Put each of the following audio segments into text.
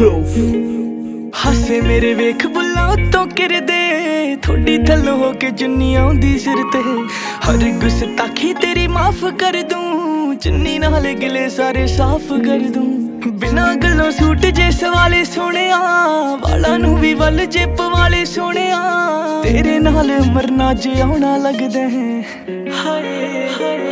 proof। ਹਾਸੇ ਮੇਰੇ ਵੇਖ ਬੁੱਲਾਂ ਉੱਤੋਂ ਕਿਰਦੇ, ਥੋੜੀ ਥੱਲੋਂ ਹੋ ਕੇ ਚੁੰਨੀ ਆਉਂਦੀ ਸਿਰ ਤੇ। ਹਰ ਗੁਸਤਾਖੀ ਤੇਰੀ ਮਾਫ ਕਰ ਦੂੰ, ਚੁੰਨੀ ਨਾਲ ਗਿਲੇ ਸਾਰੇ ਸਾਫ਼ ਕਰ ਦੂੰ। ਬਿਨਾਂ ਗੱਲੋਂ ਸੂਟ ਜੇ ਸਵਾਲੇ ਸੋਹਣਿਆ, ਵਾਲਾਂ ਨੂੰ ਵੀ ਵੱਲ ਜੇ ਪਵਾਲੇ ਸੋਹਣਿਆ। ਤੇਰੇ ਨਾਲ ਮਰਨਾ ਜਿਉਣਾ ਲੱਗਦਾ ਹੈ, ਹਾਏ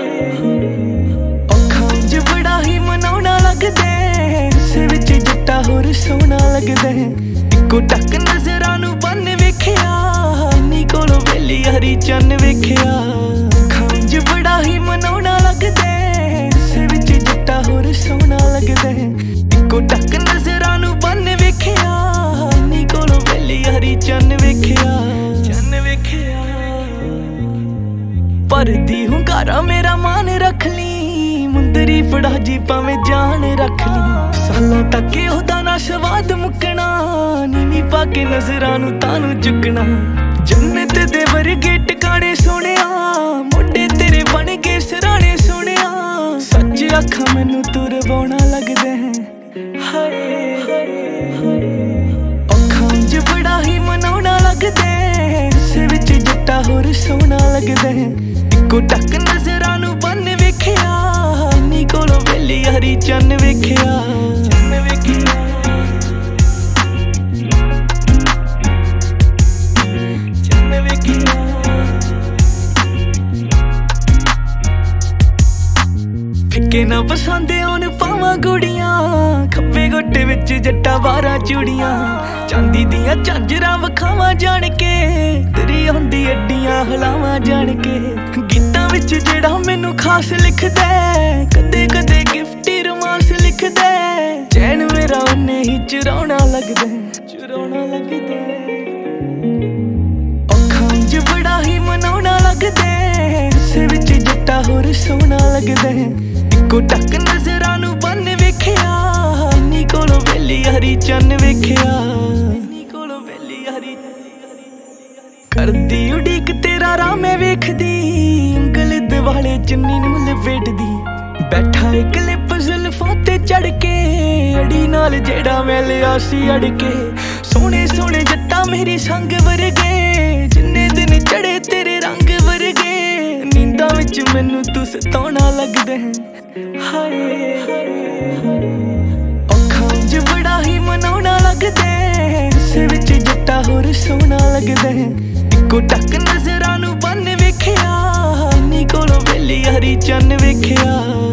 ਅੱਖਾਂ 'ਚ ਬੜਾ ਹੀ ਮਨਾਉਣਾ ਲੱਗਦਾ। ਹਿੱਸੇ ਵਿੱਚ ਜੱਟਾ ਹੋਰ ਸੋਹਣਾ ਲੱਗਦਾ। ਇੱਕੋ ਟੱਕ ਨਜ਼ਰਾਂ ਨੂੰ ਬੰਨ ਵੇਖਿਆ, ਇੰਨੀ ਕੋਲੋਂ ਵੇਲੀ ਹਰੀ ਚੰਨ ਵੇਖਿਆ। ਅੱਖਾਂ 'ਚ ਬੜਾ ਹੀ ਮਨਾਉਣਾ ਲੱਗਦਾ, ਹਿੱਸੇ ਵਿੱਚ ਜੱਟਾ ਹੋਰ ਸੋਹਣਾ ਲੱਗਦਾ। ਇੱਕੋ ਟੱਕ ਨਜ਼ਰਾਂ ਨੂੰ ਬੰਨ ਵੇਖਿਆ, ਇੰਨੀ ਕੋਲੋਂ ਵੇਲੀ ਹਰੀ ਚੰਨ ਵੇਖਿਆ। ਚੰਨ ਵੇਖਿਆ ਪਰਦੀ ਹੁੰਗਾਰਾ ਮੇਰਾ ਮਾਨ ਰੱਖ ਲਈ, ਮੁੰਦਰੀ ਫੜਾ ਜੀ ਭਾਵੇਂ ਜਾਨ ਰੱਖ ਲਈ। ਸਾਲਾਂ ਤੱਕ ਉਹਦਾ ਨਾ ਸਵਾਦ ਮੁੱਕਣਾ, ਨੀਵੀਂ ਪਾ ਕੇ ਨਜ਼ਰਾਂ ਨੂੰ ਤਾਨੂੰ ਚੁੱਕਣਾ। ਜੰਨਤ ਦੇ ਵਰਗੇ ਟਿਕਾਣੇ ਸੋਹਣਿਆ, ਮੋਢੇ ਤੇਰੇ ਬਣ ਗਏ ਸਰਾਣੇ ਸੋਹਣਿਆ। ਸੱਚ ਅੱਖਾਂ ਮੈਨੂੰ ਤੁਰਵਾਉਣਾ ਲੱਗਦਾ ਹੈ, ਹਾਏ ਅੱਖਾਂ 'ਚ ਬੜਾ ਹੀ ਮਨਾਉਣਾ ਲੱਗਦਾ। ਹਿੱਸੇ ਵਿੱਚ ਜੱਟਾ ਹੋਰ ਸੋਹਣਾ ਲੱਗਦਾ। ਇੱਕੋ ਟੱਕ ਨਜ਼ਰਾਂ ਨੂੰ ਬੰਨ ਵੇਖਿਆ, ਇੰਨੀ ਕੋਲੋਂ ਵੇਲੀ ਹਰੀ ਚੰਨ ਵੇਖਿਆ। ਚੰਨ ਵੇਖਿਆ ਚੰਨ ਵੇਖਿਆ। ਫਿੱਕੇ ਨਾ ਪਸੰਦ ਆਉਣ ਪਾਵਾਂ ਗੁੜੀਆਂ, ਖੱਬੇ ਗੋਟੇ ਵਿੱਚ ਜੱਟਾ 12 ਚੂੜੀਆਂ। ਚਾਂਦੀ ਦੀਆਂ ਝਾਂਜਰਾਂ ਵਿਖਾਵਾਂ ਜਾਣ ਕੇ, ਤੇਰੀ ਆਉਂਦੀ ਅੱਡੀਆਂ ਹਲਾਵਾਂ ਜਾਣ ਕੇ। ਗੀਤਾਂ ਵਿੱਚ ਜਿਹੜਾ ਮੈਨੂੰ ਖਾਸ ਲਿਖਦਾ, ਕਦੇ ਕਦੇ ਗਿਫਟੀ ਰੋਮਾਂਸ ਲਿਖਦਾ। ਚੈਨ ਮੇਰਾ ਉਹਨੇ ਹੀ ਚੁਰਾਉਣਾ ਲੱਗਦਾ, ਚੁਰਾਉਣਾ ਲੱਗਦਾ। ਅੱਖਾਂ 'ਚ ਬੜਾ ਹੀ ਮਨਾਉਣਾ ਲੱਗਦਾ, ਹਿੱਸੇ ਵਿੱਚ ਜੱਟਾ ਹੋਰ ਸੋਹਣਾ ਲੱਗਦਾ। ਇੱਕੋ ਟੱਕ ਨਜ਼ਰਾਂ ਨੂੰ ਬੰਨ ਵੇਖਿਆ, ਇੰਨੀ ਕੋਲੋਂ ਵੇਲੀ ਹਰੀ ਚੰਨ ਵੇਖਿਆ। ਇੰਨੀ ਕੋਲੋਂ ਵੇਲੀ ਹਰੀ ਕਰਦੀ ਉਡੀਕ ਤੇਰਾ ਰਾਹ ਮੈਂ ਵੇਖਦੀ, ਉਂਗਲ ਦਿਵਾਲੇ ਚੁੰਨੀ ਨੂੰ ਲਪੇਟਦੀ। ਬੈਠਾ ਇੱਕ ਲਿਪ ਜ਼ੁਲਫਾਂ ਤੇ ਚੜ ਕੇ, ਅੜੀ ਨਾਲ ਜਿਹੜਾ ਮੈਂ ਲਿਆ ਸੀ ਅੜ ਕੇ। ਸੋਹਣੇ ਸੋਹਣੇ ਜੱਟਾ ਮੇਰੀ ਸੰਗ ਵਰਗੇ, ਜਿੰਨੇ ਦਿਨ ਚੜੇ ਤੇਰੇ ਰੰਗ ਵਰਗੇ। ਨੀਂਦਾਂ ਵਿੱਚ ਮੈਨੂੰ ਤੂੰ ਸਤਾਉਣਾ ਲੱਗਦਾ ਹੈ, ਹਾਏ ਅੱਖਾਂ 'ਚ ਬੜਾ ਹੀ ਮਨਾਉਣਾ ਲੱਗਦਾ। ਹਿੱਸੇ ਵਿੱਚ ਜੱਟਾ ਹੋਰ ਸੋਹਣਾ ਲੱਗਦਾ। ਇੱਕੋ ਟੱਕ ਨਜ਼ਰਾਂ ਨੂੰ ਬੰਨ ਵੇਖਿਆ, ਇੰਨੀ ਕੋਲੋਂ ਵੇਲੀ ਹਰੀ ਚੰਨ ਵੇਖਿਆ।